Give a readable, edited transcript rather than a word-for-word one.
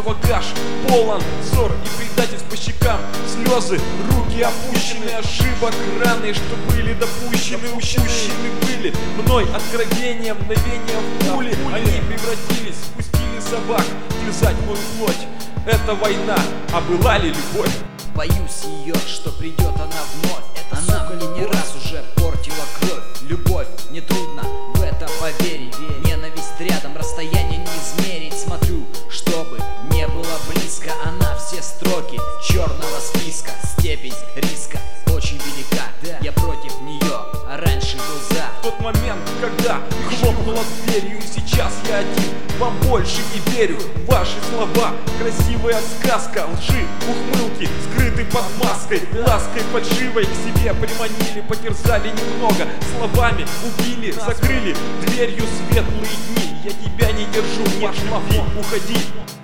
багаж полон ссор и предательств по щекам, слезы, руки опущены, ошибок, раны, что были допущены, упущены были мной откровения, мгновения в пули. Они превратились, спустили собак, терзать мою плоть. Это война, а была ли любовь? Боюсь ее, что придет она вновь. Она мне не раз уже портила кровь. Любовь, нетрудно в это поверить. Ненависть рядом, расстояние не измерить. Смотрю, чтобы не было близко. Она все строки черного списка. Степень риска очень велика. Я против нее, а раньше был за. В тот момент, когда хлопнула дверью, и сейчас я один, вам больше не верю. Ваши слова, красивая сказка, лжи, ухмылки, скрыты под маской, лаской фальшивой к себе приманили, потерзали немного, словами убили, закрыли дверью светлые дни. Я тебя не держу, нет любви, уходи.